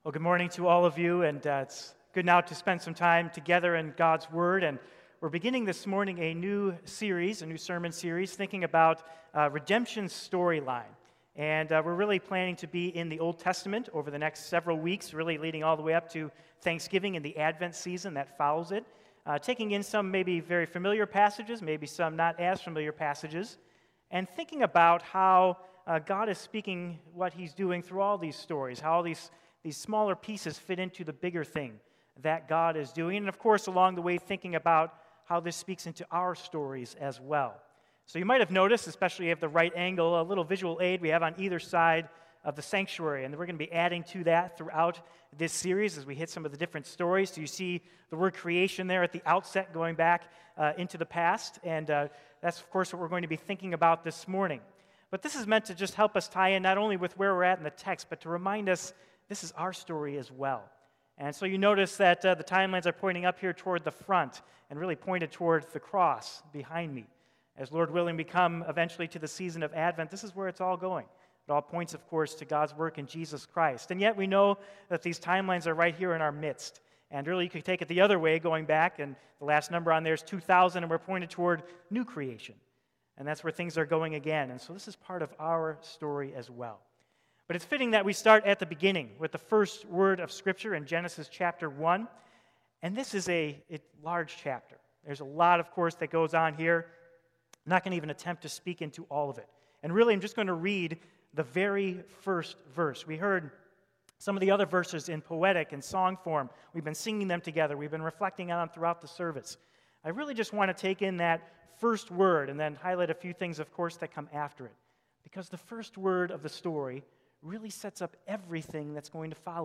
Well, good morning to all of you, and it's good now to spend some time together in God's Word. And we're beginning this morning a new sermon series, thinking about redemption's storyline. And we're really planning to be in the Old Testament over the next several weeks, really leading all the way up to Thanksgiving and the Advent season that follows it, taking in some maybe very familiar passages, maybe some not as familiar passages, and thinking about how God is speaking what He's doing through all these stories, how all these smaller pieces fit into the bigger thing that God is doing. And of course, along the way, thinking about how this speaks into our stories as well. So you might have noticed, especially at the right angle, a little visual aid we have on either side of the sanctuary. And we're going to be adding to that throughout this series as we hit some of the different stories. So you see the word creation there at the outset going back into the past. And that's, of course, what we're going to be thinking about this morning. But this is meant to just help us tie in not only with where we're at in the text, but to remind us this is our story as well. And so you notice that the timelines are pointing up here toward the front and really pointed toward the cross behind me. As Lord willing, we come eventually to the season of Advent. This is where it's all going. It all points, of course, to God's work in Jesus Christ. And yet we know that these timelines are right here in our midst. And really, you could take it the other way, going back, and the last number on there is 2000, and we're pointed toward new creation. And that's where things are going again. And so this is part of our story as well. But it's fitting that we start at the beginning with the first word of Scripture in Genesis chapter 1. And this is a large chapter. There's a lot, of course, that goes on here. I'm not going to even attempt to speak into all of it. And really, I'm just going to read the very first verse. We heard some of the other verses in poetic and song form. We've been singing them together. We've been reflecting on them throughout the service. I really just want to take in that first word and then highlight a few things, of course, that come after it. Because the first word of the story really sets up everything that's going to follow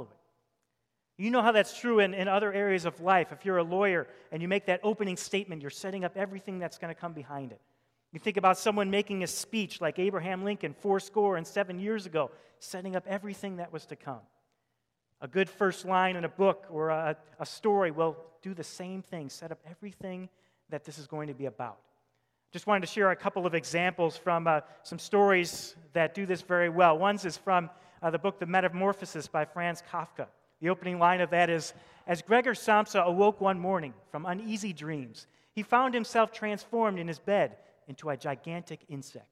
it. You know how that's true in other areas of life. If you're a lawyer and you make that opening statement, you're setting up everything that's going to come behind it. You think about someone making a speech like Abraham Lincoln 77 years ago, setting up everything that was to come. A good first line in a book or a story will do the same thing, set up everything that this is going to be about. Just wanted to share a couple of examples from some stories that do this very well. One is from the book The Metamorphosis by Franz Kafka. The opening line of that is, "As Gregor Samsa awoke one morning from uneasy dreams, he found himself transformed in his bed into a gigantic insect."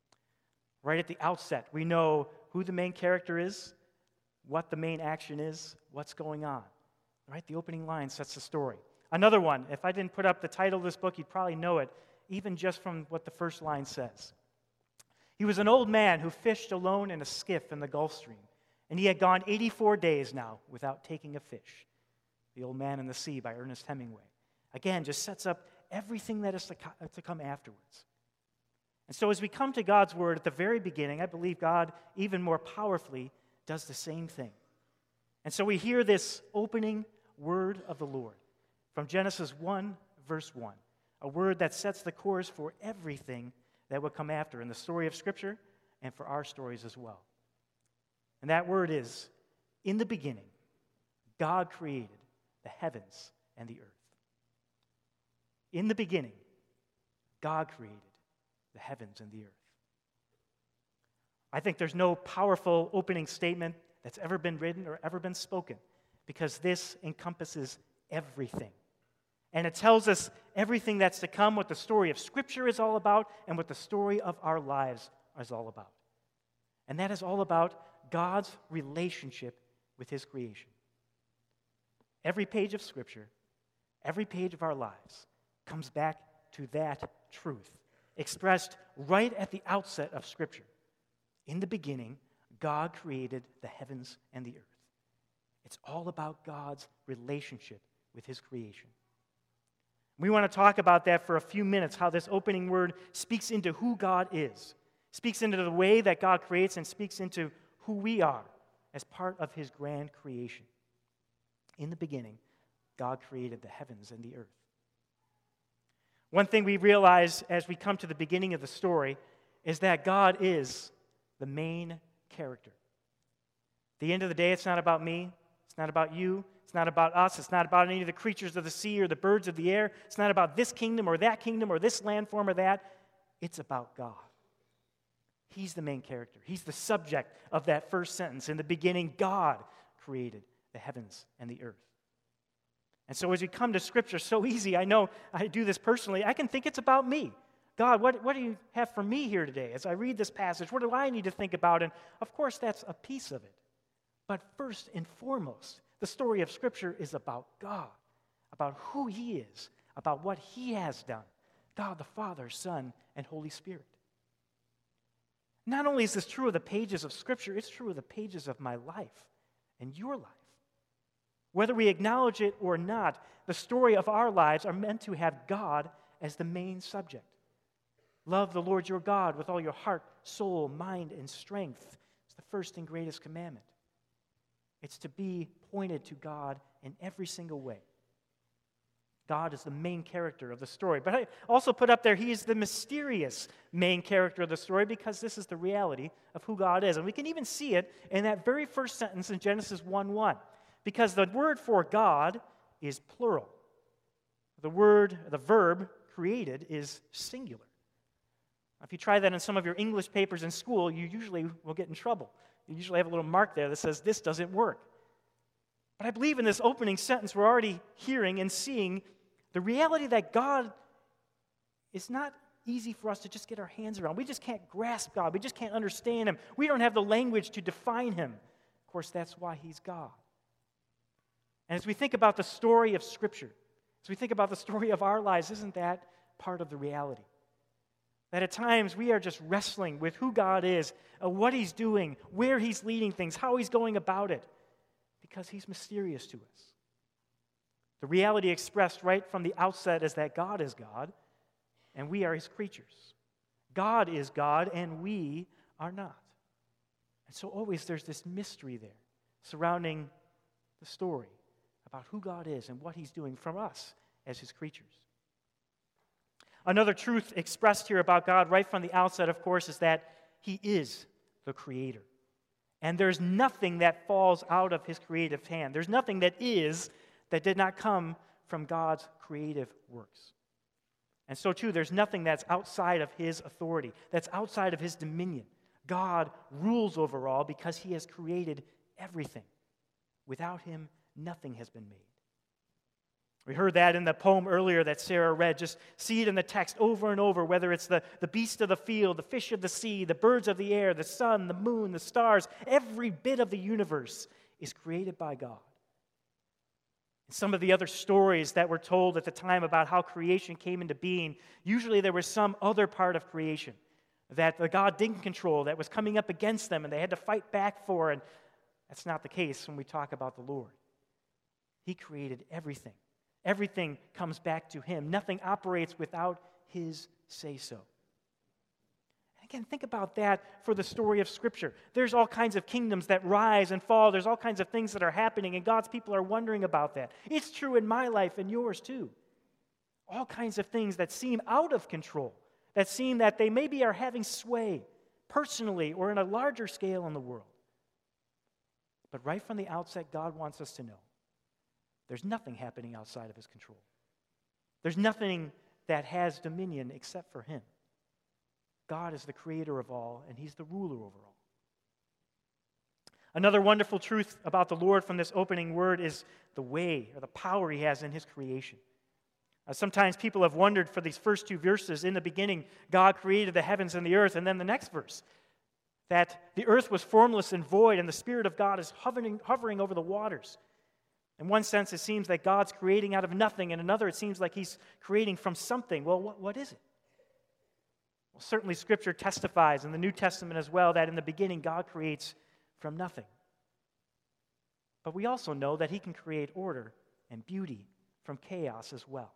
Right at the outset, we know who the main character is, what the main action is, what's going on. Right? The opening line sets the story. Another one, if I didn't put up the title of this book, you'd probably know it, even just from what the first line says. "He was an old man who fished alone in a skiff in the Gulf Stream, and he had gone 84 days now without taking a fish." The Old Man and the Sea by Ernest Hemingway. Again, just sets up everything that is to come afterwards. And so as we come to God's Word at the very beginning, I believe God even more powerfully does the same thing. And so we hear this opening word of the Lord from Genesis 1, verse 1. A word that sets the course for everything that will come after in the story of Scripture and for our stories as well. And that word is, "In the beginning, God created the heavens and the earth." In the beginning, God created the heavens and the earth. I think there's no powerful opening statement that's ever been written or ever been spoken, because this encompasses everything. And it tells us everything that's to come, what the story of Scripture is all about, and what the story of our lives is all about. And that is all about God's relationship with His creation. Every page of Scripture, every page of our lives comes back to that truth, expressed right at the outset of Scripture. In the beginning, God created the heavens and the earth. It's all about God's relationship with His creation. We want to talk about that for a few minutes, how this opening word speaks into who God is, speaks into the way that God creates, and speaks into who we are as part of His grand creation. In the beginning, God created the heavens and the earth. One thing we realize as we come to the beginning of the story is that God is the main character. At the end of the day, it's not about me, it's not about you, it's not about us. It's not about any of the creatures of the sea or the birds of the air. It's not about this kingdom or this landform or that. It's about God. He's the main character. He's the subject of that first sentence. In the beginning, God created the heavens and the earth. And so as we come to Scripture, so easy, I know I do this personally, I can think it's about me. God, what do you have for me here today? As I read this passage, what do I need to think about? And of course, that's a piece of it. But first and foremost, the story of Scripture is about God, about who He is, about what He has done. God the Father, Son, and Holy Spirit. Not only is this true of the pages of Scripture, it's true of the pages of my life and your life. Whether we acknowledge it or not, the story of our lives are meant to have God as the main subject. Love the Lord your God with all your heart, soul, mind, and strength. It's the first and greatest commandment. It's to be pointed to God in every single way. God is the main character of the story. But I also put up there, He is the mysterious main character of the story because this is the reality of who God is. And we can even see it in that very first sentence in Genesis 1:1. Because the word for God is plural. The verb created is singular. If you try that in some of your English papers in school, you usually will get in trouble. You usually have a little mark there that says, this doesn't work. But I believe in this opening sentence, we're already hearing and seeing the reality that God is not easy for us to just get our hands around. We just can't grasp God. We just can't understand Him. We don't have the language to define Him. Of course, that's why He's God. And as we think about the story of Scripture, as we think about the story of our lives, isn't that part of the reality? That at times we are just wrestling with who God is, what He's doing, where He's leading things, how He's going about it, because He's mysterious to us. The reality expressed right from the outset is that God is God, and we are His creatures. God is God, and we are not. And so always there's this mystery there surrounding the story about who God is and what He's doing from us as His creatures. Another truth expressed here about God right from the outset, of course, is that He is the Creator. And there's nothing that falls out of His creative hand. There's nothing that did not come from God's creative works. And so, too, there's nothing that's outside of His authority, that's outside of His dominion. God rules over all because He has created everything. Without Him, nothing has been made. We heard that in the poem earlier that Sarah read. Just see it in the text over and over, whether it's the beast of the field, the fish of the sea, the birds of the air, the sun, the moon, the stars. Every bit of the universe is created by God. And some of the other stories that were told at the time about how creation came into being, usually there was some other part of creation that the God didn't control, that was coming up against them, and they had to fight back for. And that's not the case when we talk about the Lord. He created everything. Everything comes back to Him. Nothing operates without His say-so. And again, think about that for the story of Scripture. There's all kinds of kingdoms that rise and fall. There's all kinds of things that are happening, and God's people are wondering about that. It's true in my life and yours too. All kinds of things that seem out of control, that seem that they maybe are having sway personally or in a larger scale in the world. But right from the outset, God wants us to know there's nothing happening outside of His control. There's nothing that has dominion except for Him. God is the creator of all, and He's the ruler over all. Another wonderful truth about the Lord from this opening word is the way or the power He has in His creation. Sometimes people have wondered for these first two verses, in the beginning, God created the heavens and the earth, and then the next verse, that the earth was formless and void, and the Spirit of God is hovering over the waters. In one sense, it seems that God's creating out of nothing. In another, it seems like He's creating from something. Well, what is it? Well, certainly Scripture testifies, in the New Testament as well, that in the beginning, God creates from nothing. But we also know that He can create order and beauty from chaos as well.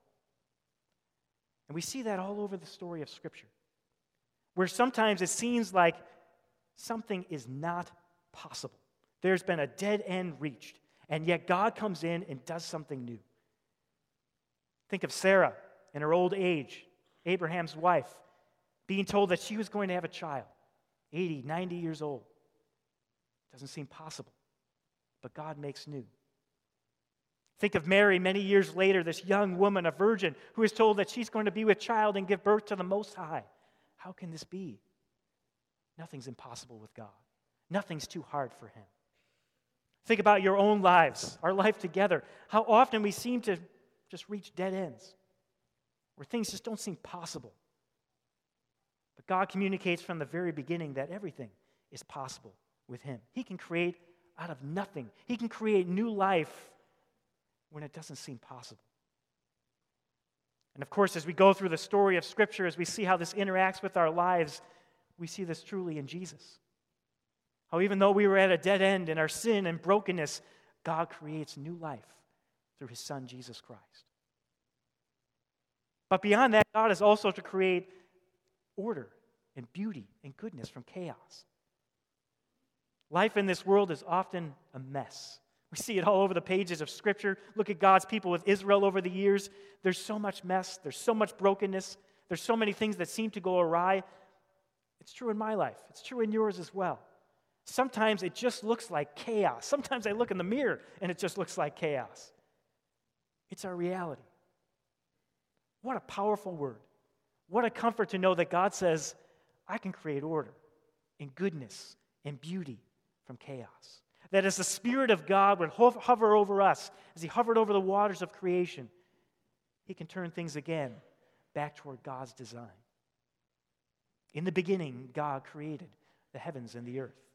And we see that all over the story of Scripture, where sometimes it seems like something is not possible. There's been a dead end reached. And yet God comes in and does something new. Think of Sarah in her old age, Abraham's wife, being told that she was going to have a child, 80, 90 years old. Doesn't seem possible, but God makes new. Think of Mary many years later, this young woman, a virgin, who is told that she's going to be with child and give birth to the Most High. How can this be? Nothing's impossible with God. Nothing's too hard for Him. Think about your own lives, our life together. How often we seem to just reach dead ends, where things just don't seem possible. But God communicates from the very beginning that everything is possible with Him. He can create out of nothing. He can create new life when it doesn't seem possible. And of course, as we go through the story of Scripture, as we see how this interacts with our lives, we see this truly in Jesus. How even though we were at a dead end in our sin and brokenness, God creates new life through His Son, Jesus Christ. But beyond that, God is also to create order and beauty and goodness from chaos. Life in this world is often a mess. We see it all over the pages of Scripture. Look at God's people with Israel over the years. There's so much mess. There's so much brokenness. There's so many things that seem to go awry. It's true in my life. It's true in yours as well. Sometimes it just looks like chaos. Sometimes I look in the mirror and it just looks like chaos. It's our reality. What a powerful word. What a comfort to know that God says, I can create order and goodness and beauty from chaos. That as the Spirit of God would hover over us, as He hovered over the waters of creation, He can turn things again back toward God's design. In the beginning, God created the heavens and the earth.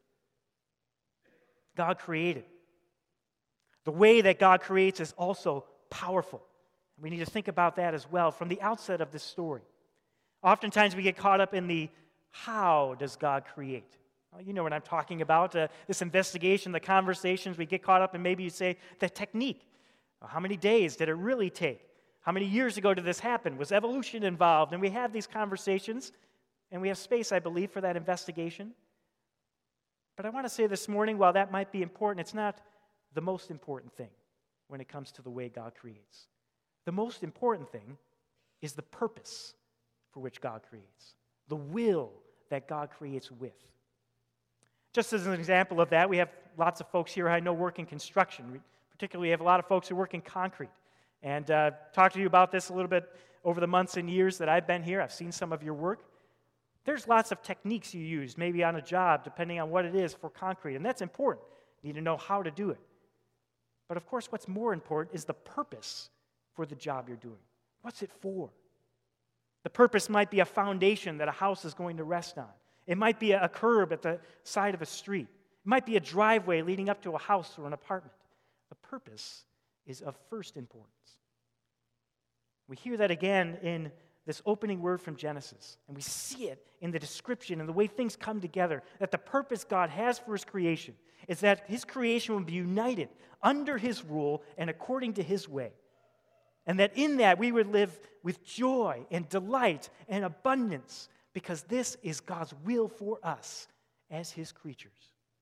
God created. The way that God creates is also powerful. We need to think about that as well from the outset of this story. Oftentimes we get caught up in the how does God create? Well, you know what I'm talking about, this investigation, the conversations. We get caught up in maybe you say the technique. Well, how many days did it really take? How many years ago did this happen? Was evolution involved? And we have these conversations, and we have space, I believe, for that investigation. But I want to say this morning, while that might be important, it's not the most important thing when it comes to the way God creates. The most important thing is the purpose for which God creates, the will that God creates with. Just as an example of that, we have lots of folks here I know work in construction. We particularly have a lot of folks who work in concrete. And talked to you about this a little bit over the months and years that I've been here. I've seen some of your work. There's lots of techniques you use, maybe on a job, depending on what it is for concrete. And that's important. You need to know how to do it. But of course, what's more important is the purpose for the job you're doing. What's it for? The purpose might be a foundation that a house is going to rest on. It might be a curb at the side of a street. It might be a driveway leading up to a house or an apartment. The purpose is of first importance. We hear that again in this opening word from Genesis, and we see it in the description and the way things come together, that the purpose God has for His creation is that His creation will be united under His rule and according to His way. And that in that we would live with joy and delight and abundance, because this is God's will for us as His creatures.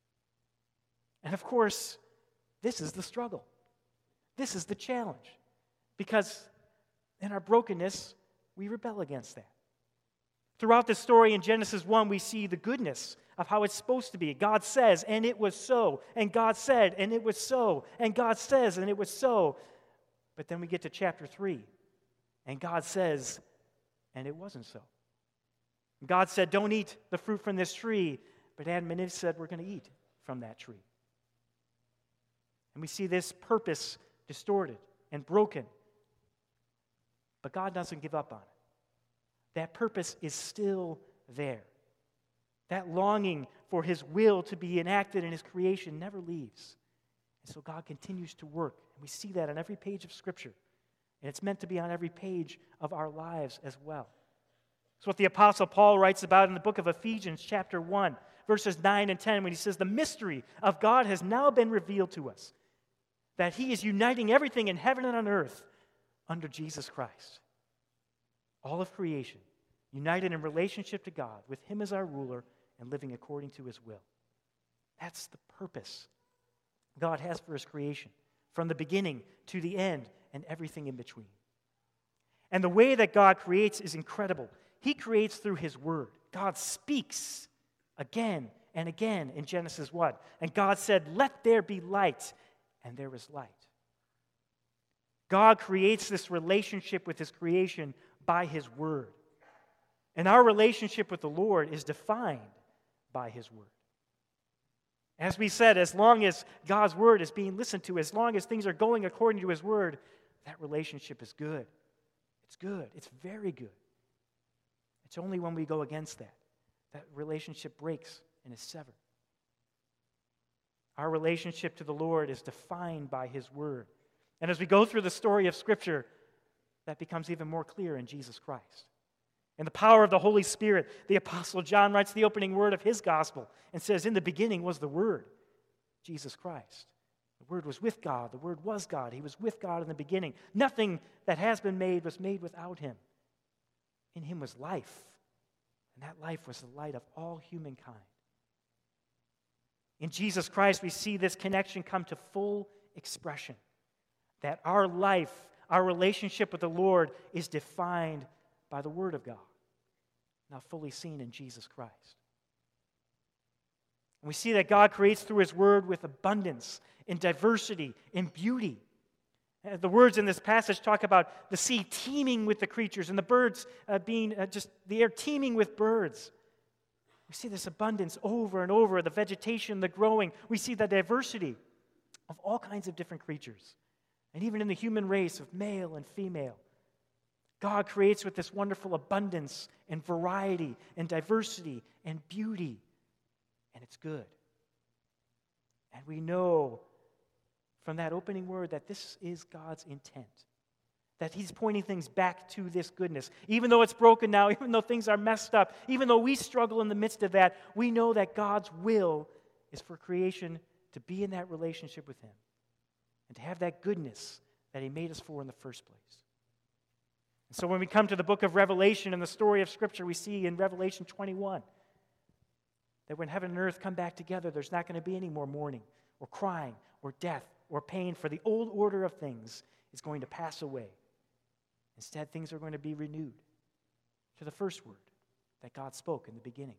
And of course, this is the struggle. This is the challenge. Because in our brokenness, we rebel against that. Throughout the story in Genesis 1, we see the goodness of how it's supposed to be. God says, and it was so. And God said, and it was so. And God says, and it was so. But then we get to chapter 3, and God says, and it wasn't so. God said, don't eat the fruit from this tree, but Adam and Eve said, we're going to eat from that tree. And we see this purpose distorted and broken. But God doesn't give up on it. That purpose is still there. That longing for His will to be enacted in His creation never leaves. And so God continues to work. And we see that on every page of Scripture. And it's meant to be on every page of our lives as well. It's what the Apostle Paul writes about in the book of Ephesians, chapter 1, verses 9 and 10, when he says, the mystery of God has now been revealed to us, that He is uniting everything in heaven and on earth under Jesus Christ. All of creation, united in relationship to God, with Him as our ruler and living according to His will. That's the purpose God has for His creation, from the beginning to the end and everything in between. And the way that God creates is incredible. He creates through His Word. God speaks again and again in Genesis 1. And God said, let there be light, and there was light. God creates this relationship with His creation by His Word. And our relationship with the Lord is defined by His Word. As we said, as long as God's word is being listened to, as long as things are going according to his word, that relationship is good. It's good. It's very good. It's only when we go against that relationship breaks and is severed. Our relationship to the Lord is defined by his word. And as we go through the story of Scripture, that becomes even more clear in Jesus Christ. In the power of the Holy Spirit, the Apostle John writes the opening word of his gospel and says, "In the beginning was the Word, Jesus Christ. The Word was with God. The Word was God. He was with God in the beginning. Nothing that has been made was made without him. In him was life, and that life was the light of all humankind." In Jesus Christ, we see this connection come to full expression, that our life, our relationship with the Lord is defined by the Word of God, now fully seen in Jesus Christ. And we see that God creates through his Word with abundance, in diversity, in beauty. The words in this passage talk about the sea teeming with the creatures and the birds being just the air teeming with birds. We see this abundance over and over, the vegetation, the growing. We see the diversity of all kinds of different creatures. And even in the human race of male and female, God creates with this wonderful abundance and variety and diversity and beauty. And it's good. And we know from that opening word that this is God's intent, that he's pointing things back to this goodness. Even though it's broken now, even though things are messed up, even though we struggle in the midst of that, we know that God's will is for creation to be in that relationship with him and to have that goodness that he made us for in the first place. And so when we come to the book of Revelation and the story of Scripture, we see in Revelation 21 that when heaven and earth come back together, there's not going to be any more mourning or crying or death or pain, for the old order of things is going to pass away. Instead, things are going to be renewed to the first word that God spoke in the beginning.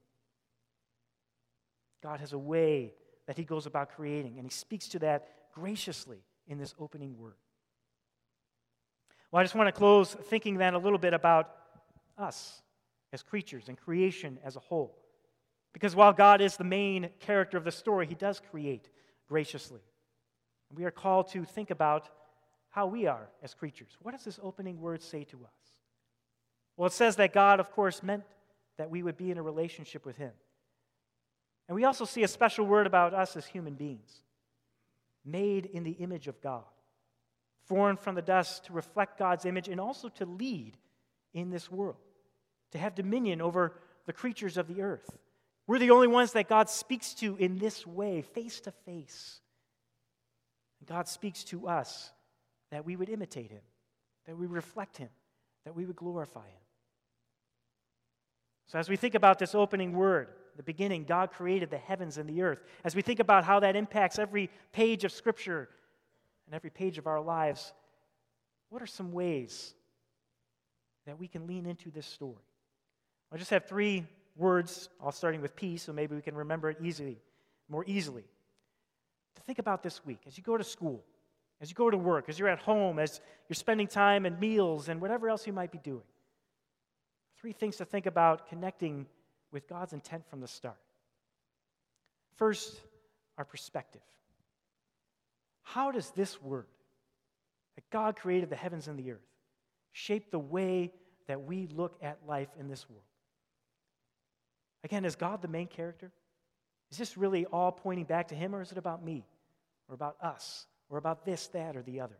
God has a way that he goes about creating, and he speaks to that graciously in this opening word. Well, I just want to close thinking then a little bit about us as creatures and creation as a whole. Because while God is the main character of the story, he does create graciously. And we are called to think about how we are as creatures. What does this opening word say to us? Well, it says that God, of course, meant that we would be in a relationship with him. And we also see a special word about us as human beings, made in the image of God, formed from the dust to reflect God's image and also to lead in this world, to have dominion over the creatures of the earth. We're the only ones that God speaks to in this way, face to face. And God speaks to us that we would imitate him, that we would reflect him, that we would glorify him. So as we think about this opening word, the beginning, God created the heavens and the earth. As we think about how that impacts every page of Scripture and every page of our lives, what are some ways that we can lean into this story? I just have 3 words, all starting with P, so maybe we can remember it more easily. To think about this week, as you go to school, as you go to work, as you're at home, as you're spending time and meals and whatever else you might be doing. 3 things to think about connecting with God's intent from the start. First, our perspective. How does this word, that God created the heavens and the earth, shape the way that we look at life in this world? Again, is God the main character? Is this really all pointing back to him, or is it about me, or about us, or about this, that, or the other?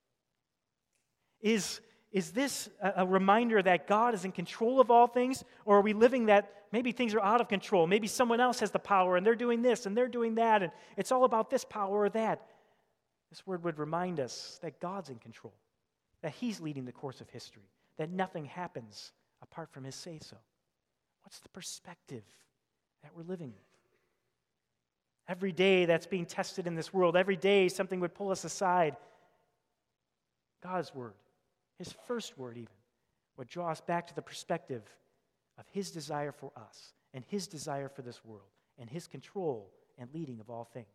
Is this a reminder that God is in control of all things, or are we living that maybe things are out of control? Maybe someone else has the power, and they're doing this, and they're doing that, and it's all about this power or that. This word would remind us that God's in control, that he's leading the course of history, that nothing happens apart from his say-so. What's the perspective that we're living with? Every day that's being tested in this world, every day something would pull us aside. God's word, his first word even, would draw us back to the perspective of his desire for us and his desire for this world and his control and leading of all things.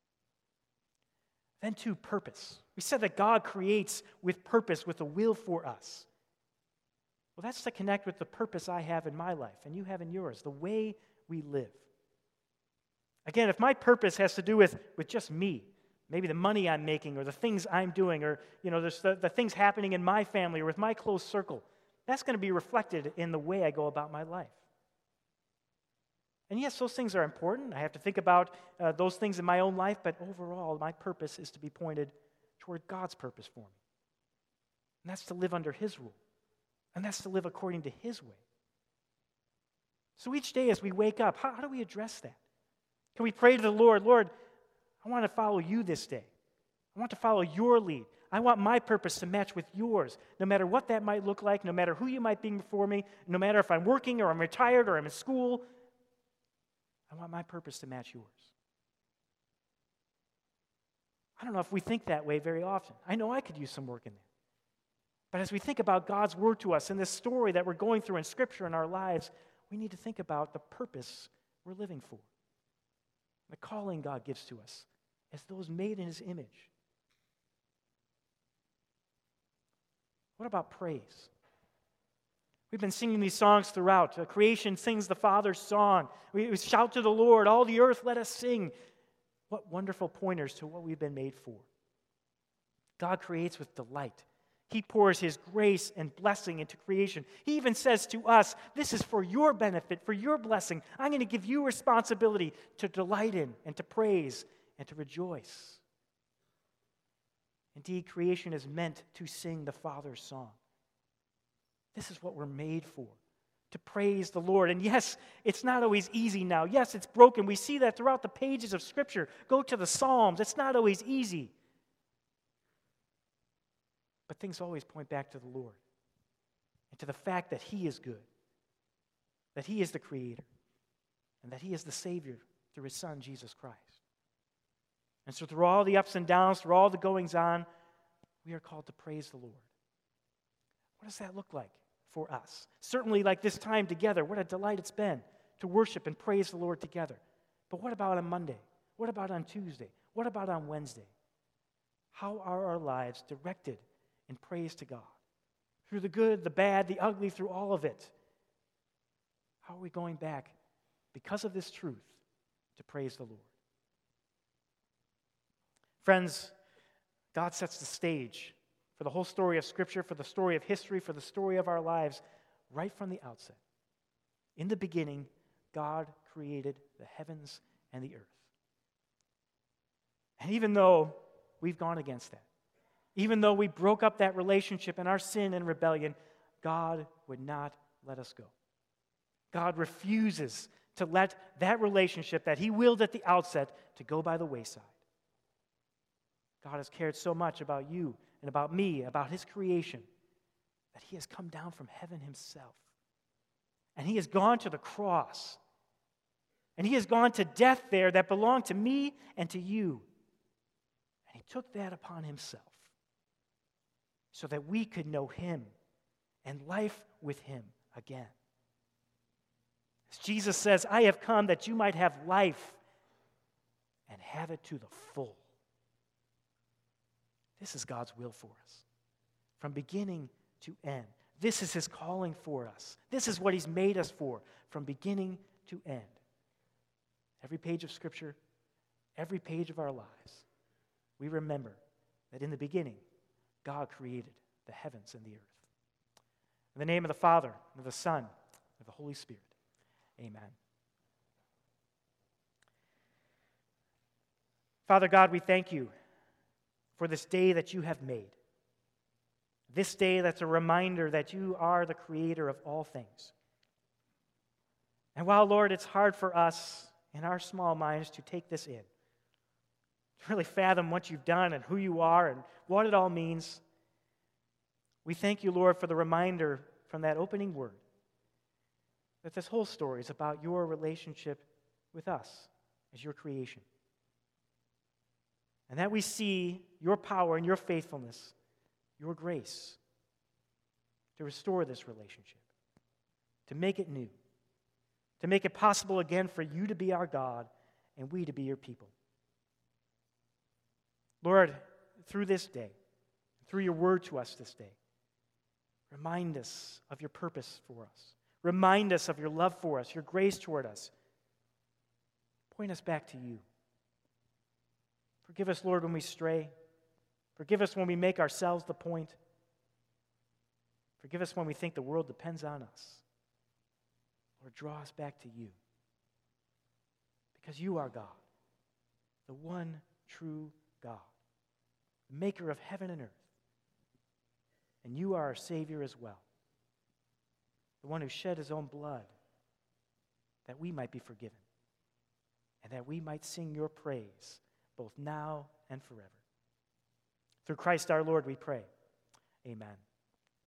Then to purpose. We said that God creates with purpose, with a will for us. Well, that's to connect with the purpose I have in my life and you have in yours, the way we live. Again, if my purpose has to do with just me, maybe the money I'm making or the things I'm doing or there's the things happening in my family or with my close circle, that's going to be reflected in the way I go about my life. And yes, those things are important. I have to think about those things in my own life, but overall, my purpose is to be pointed toward God's purpose for me. And that's to live under His rule. And that's to live according to His way. So each day as we wake up, how do we address that? Can we pray to the Lord, Lord, I want to follow you this day. I want to follow your lead. I want my purpose to match with yours, no matter what that might look like, no matter who you might be before me, no matter if I'm working or I'm retired or I'm in school. I want my purpose to match yours. I don't know if we think that way very often. I know I could use some work in that. But as we think about God's word to us in this story that we're going through in Scripture in our lives, we need to think about the purpose we're living for. The calling God gives to us as those made in His image. What about praise? We've been singing these songs throughout. Creation sings the Father's song. We shout to the Lord, all the earth, let us sing. What wonderful pointers to what we've been made for. God creates with delight. He pours His grace and blessing into creation. He even says to us, this is for your benefit, for your blessing. I'm going to give you responsibility to delight in and to praise and to rejoice. Indeed, creation is meant to sing the Father's song. This is what we're made for, to praise the Lord. And yes, it's not always easy now. Yes, it's broken. We see that throughout the pages of Scripture. Go to the Psalms. It's not always easy. But things always point back to the Lord and to the fact that He is good, that He is the Creator, and that He is the Savior through His Son, Jesus Christ. And so through all the ups and downs, through all the goings on, we are called to praise the Lord. What does that look like for us? Certainly like this time together, what a delight it's been to worship and praise the Lord together. But what about on Monday? What about on Tuesday? What about on Wednesday? How are our lives directed in praise to God? Through the good, the bad, the ugly, through all of it. How are we going back, because of this truth, to praise the Lord? Friends, God sets the stage for the whole story of Scripture, for the story of history, for the story of our lives, right from the outset. In the beginning, God created the heavens and the earth. And even though we've gone against that, even though we broke up that relationship in our sin and rebellion, God would not let us go. God refuses to let that relationship that He willed at the outset to go by the wayside. God has cared so much about you and about me, about His creation, that He has come down from heaven Himself. And He has gone to the cross. And He has gone to death there that belonged to me and to you. And He took that upon Himself so that we could know Him and life with Him again. As Jesus says, I have come that you might have life and have it to the full. This is God's will for us, from beginning to end. This is His calling for us. This is what He's made us for, from beginning to end. Every page of Scripture, every page of our lives, we remember that in the beginning, God created the heavens and the earth. In the name of the Father, and of the Son, and of the Holy Spirit, amen. Father God, we thank you for this day that you have made. This day that's a reminder that you are the creator of all things. And while, Lord, it's hard for us in our small minds to take this in, to really fathom what you've done and who you are and what it all means, we thank you, Lord, for the reminder from that opening word that this whole story is about your relationship with us as your creation. And that we see your power and your faithfulness, your grace, to restore this relationship, to make it new, to make it possible again for you to be our God and we to be your people. Lord, through this day, through your word to us this day, remind us of your purpose for us. Remind us of your love for us, your grace toward us. Point us back to you. Forgive us, Lord, when we stray. Forgive us when we make ourselves the point. Forgive us when we think the world depends on us. Lord, draw us back to you. Because you are God, the one true God, the maker of heaven and earth. And you are our Savior as well, the one who shed his own blood that we might be forgiven and that we might sing your praise both now and forever. Through Christ our Lord we pray. Amen.